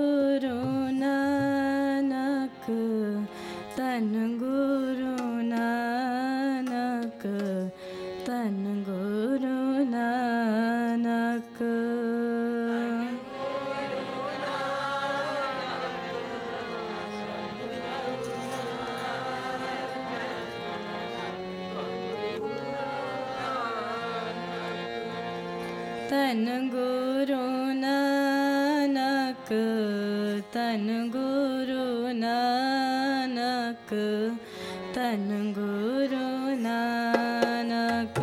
गुरु नानक, तन गुरु नानक, तन गुरु नानक। तन गुरु नानक, तन गुरु नानक, तन गुरु नानक।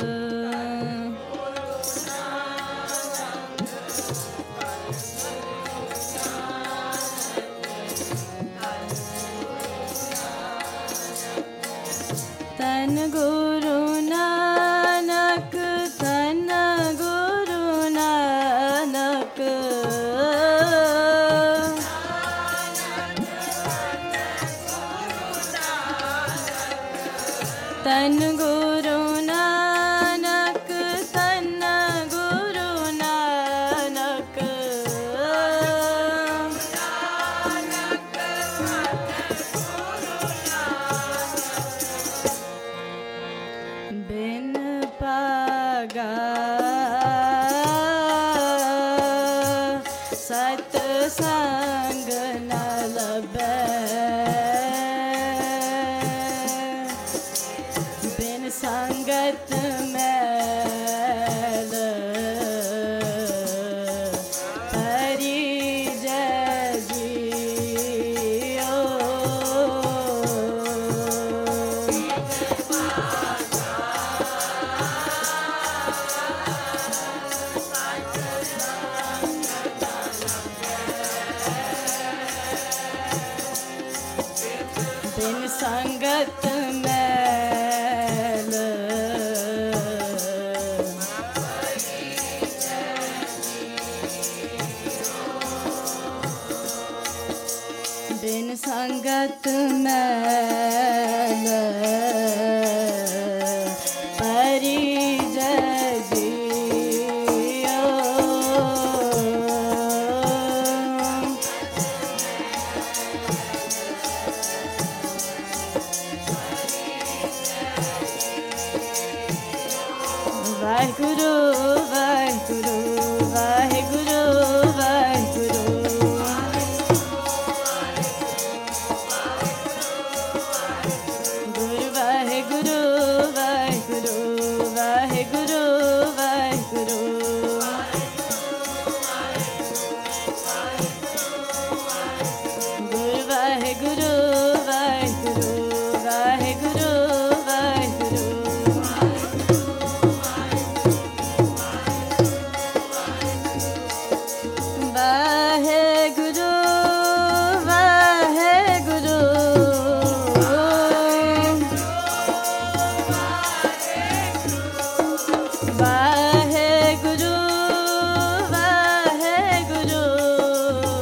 तन गुरु नानक, तन गुरु नानक। तन गुरु नानक, तन गुरु नानक। बिन पागा सत्संग न लभै, बिन संगत मैल परिजय जियो। बिन संगत मैल बिन संगत मैल परिजय जियो। वाहिगुरु वाहिगुरु वाहिगुरु वाहिगुरु। गुरु वाहिगुरु वाहिगुरु वाहिगुरु वाहिगुरु। गुरु वाहिगुरु वाहिगुरु वाहिगुरु वाहिगुरु। वाहेगुरु वाहेगुरु। वाहेगुरु वाहेगुरु।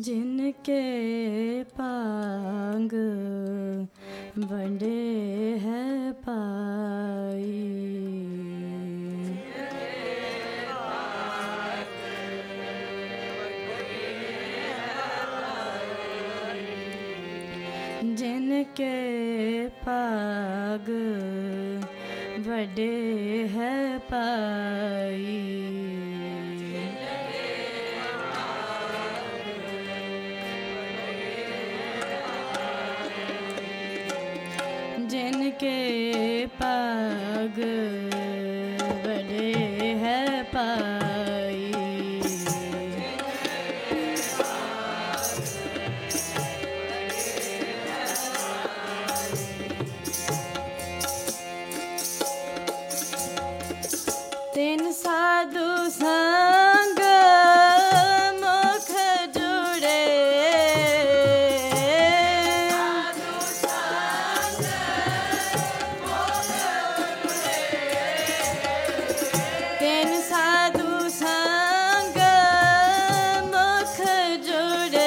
जिनके पांग बड़े है पाई, जिनके पाग बड़े है पाई, जिनके पाग बड़े है पाई, तीन साधु संग मुख जुड़े, तीन साधु संग मुख जुड़े,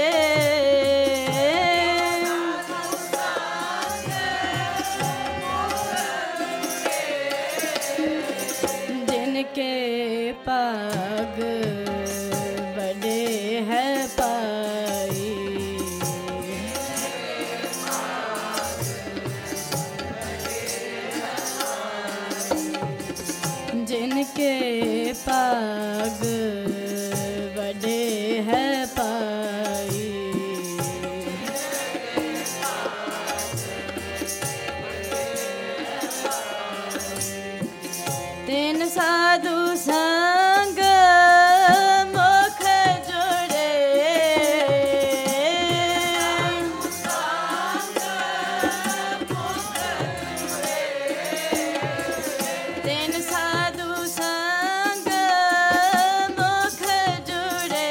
जिनके पाग बड़े है पाई, जिनके पाग बड़े है पाई, तीन साधु संग मुख जुड़े, तीन साधु संग मुख जुड़े,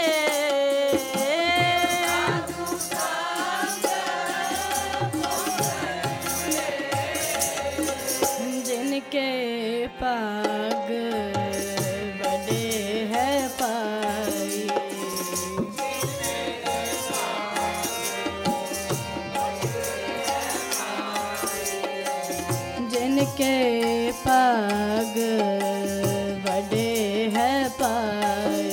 जिनके पाग बड़े है पाई, जिनके पाग बड़े है पाई,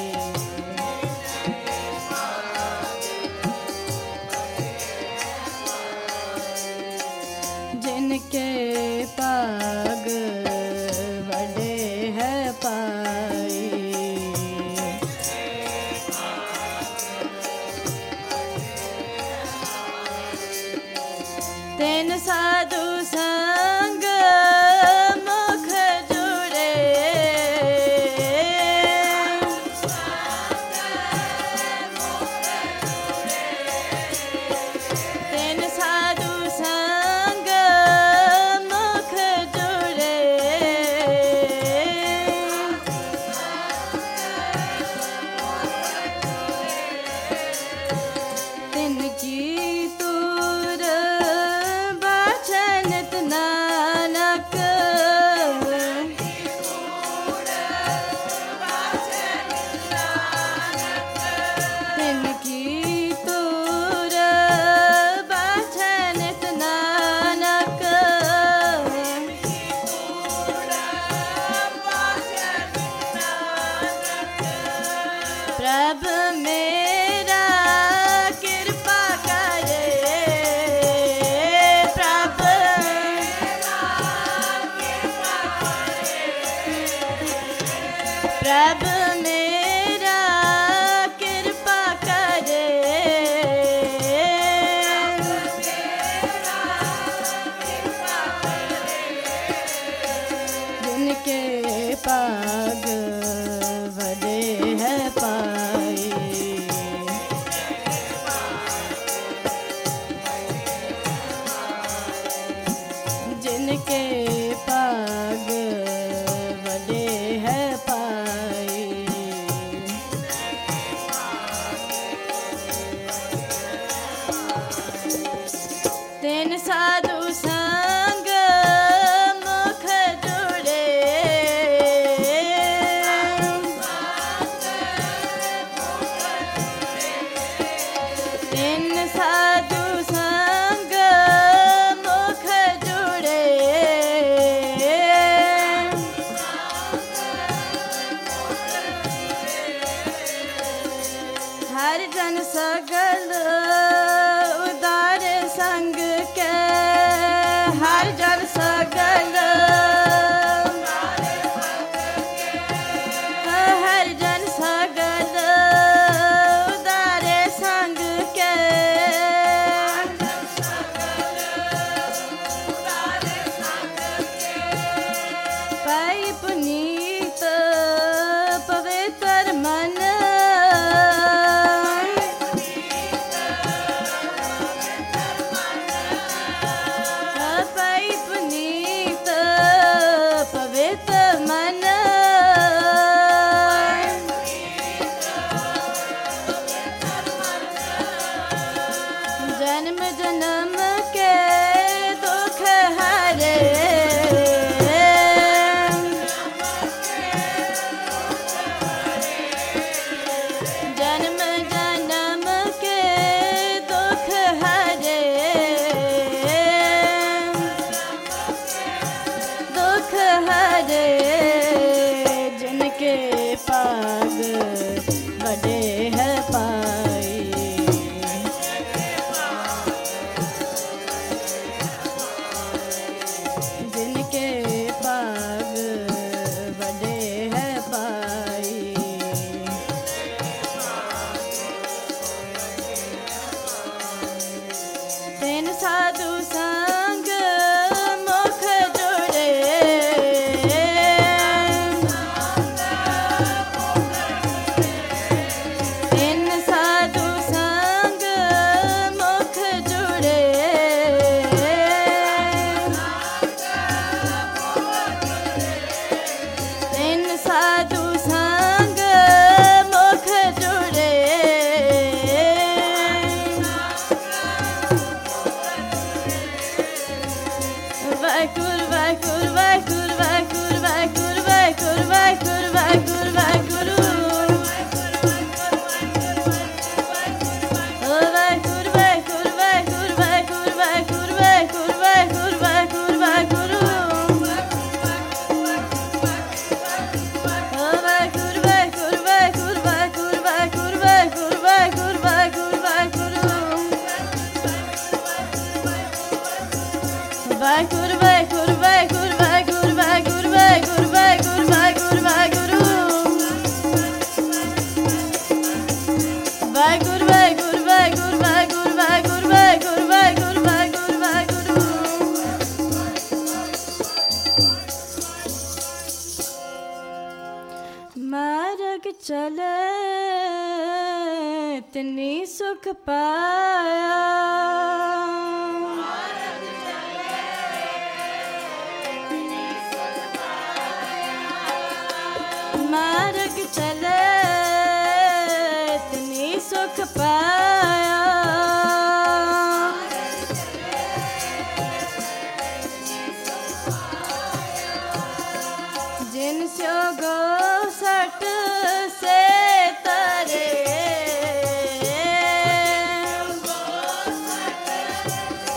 जिनके पाग बड़े है पाई, तीन साधु संग मुख जुड़े, तीन साधु संग मुख जुड़े, तिनकी तूर बचन सगल उदार संग के हर जन सगल हर जन सगल उदार संग के पाई पुनीत पवित्र मन पाई पुनीत पवित्र मन जन्म जन्म के दुख हरे जन्म जन्म के दुख हरे दुख हरे जिनके पाग बड़े है पाई जिनके पाग बड़े है पाई तेन साधु संग मुख जुड़े तेन साधु संग मुख जुड़े तेन साधु संग मुख जुड़े वाकुर वाकुर वाकुर वाकुर वाकुर वाकुर वाकुर वाकुर वाकुरु ओ वाकुर वाकुर वाकुर वाकुर वाकुर वाकुर वाकुर वाकुर वाकुरु ओ वाकुर वाकुर वाकुर वाकुर वाकुर वाकुर वाकुर वाकुर वाकुरु वाकुर वाकुर वाकुर वाकुर वाकुर वाकुर वाकुर वाकुर वाकुरु वाकुर वाकुर वाकुर वाकुर वाकुर वाकुर वाकुर वाकुर वाकुरु मार्ग चले इतनी सुख पाया मार्ग चले इतनी सुख पाया जिनसे गो सट से तरे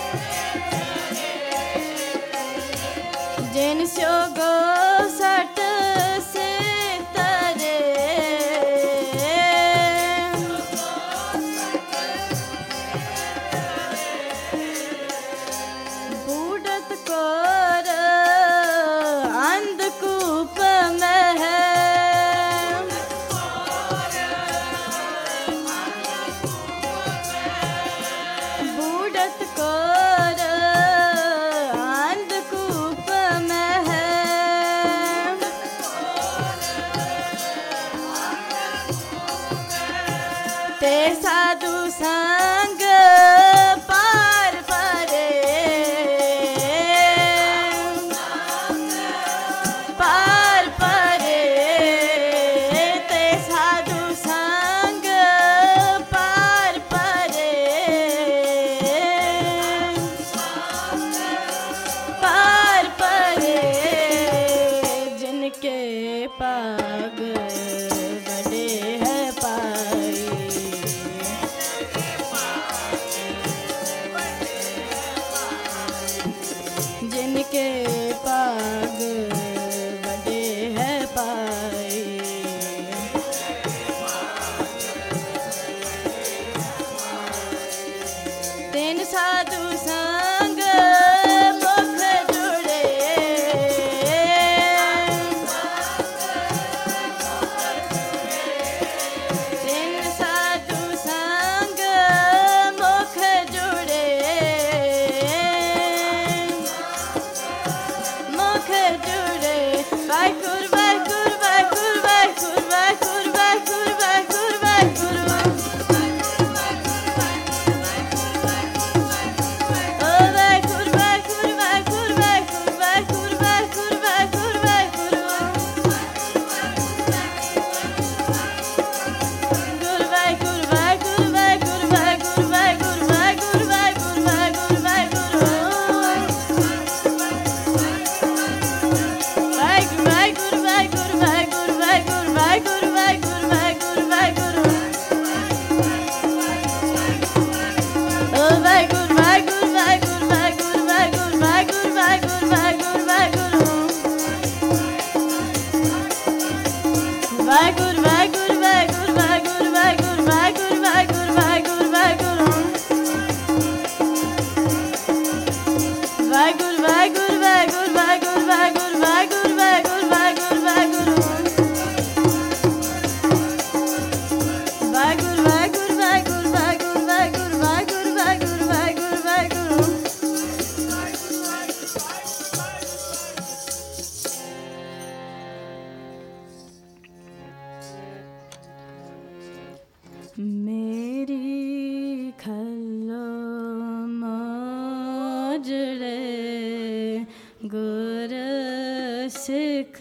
ਸਿੱਖ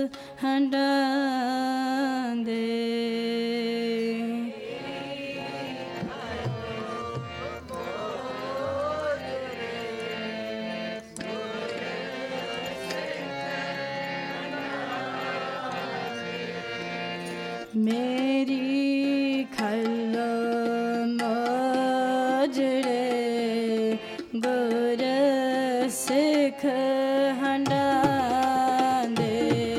ਹੰਡਾਂਦੇ। ਮੇਰੀ ਖਲ ਮੋਜੜੇ ਗੁਰ ਸਿੱਖ ਹੰਡਾਂਦੇ।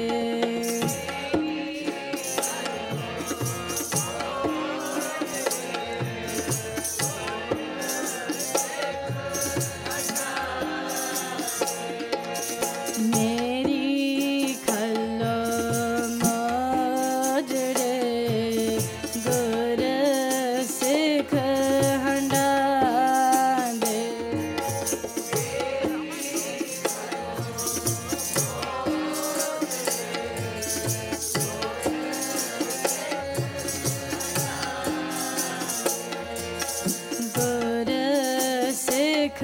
ਮੇਰੀ ਖਲ ਮੋਜੜੇ ਗੁਰ ਸਿੱਖ ਹੰਡਾਂਦੇ। ਗੁਰ ਸਿੱਖ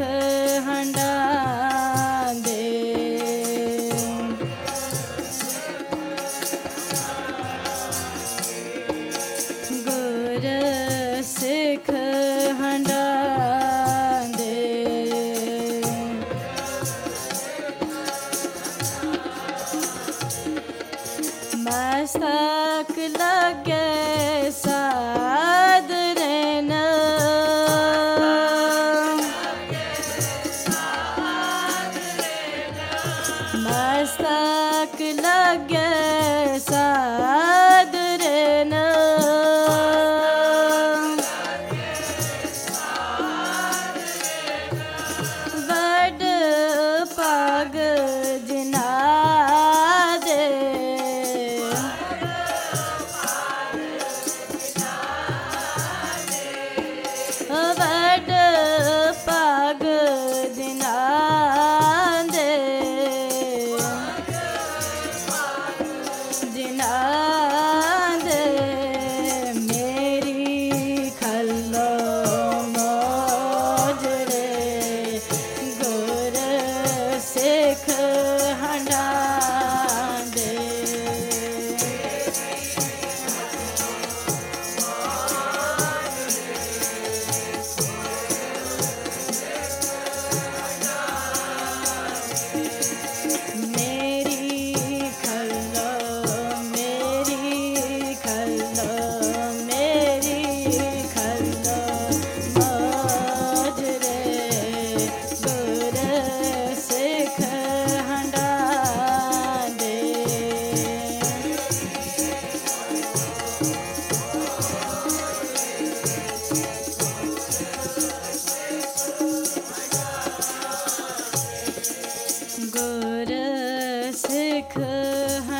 ਹੰਡਾਂਦੇ। ਗੁਰ ਸਿੱਖ ਹੰਡਾਂਦੇ। ਮਸਤਕ ਲੱਗੇ ਸਾਧਰੇ ਨ। ਮਸਤਕ ਲੱਗੇ ਸਾਧਰੇ ਨ। ਵੱਡ ਭਾਗ ਜਿਨ੍ਹਾਂ ਦੇ। ਵੱਡ ਭਾਗ ਜਿਨ੍ਹਾਂ ਦੇ। ਜਿਨ੍ਹਾਂ ਦੇ। ਮੇਰੀ ਖਲ ਮੋਜੜੇ ਗੁਰ ਸਿੱਖ ਹੰਡਾਂਦੇ। ਮੇਰੀ ਖਲ ਮੇਰੀ ਖਲ ਮੇਰੀ ਖਲ ਮੋਜੜੇ ਗੁਰ ਸਿੱਖ ਹੰਡਾਂਦੇ। ਗੁਰ ਸਿੱਖ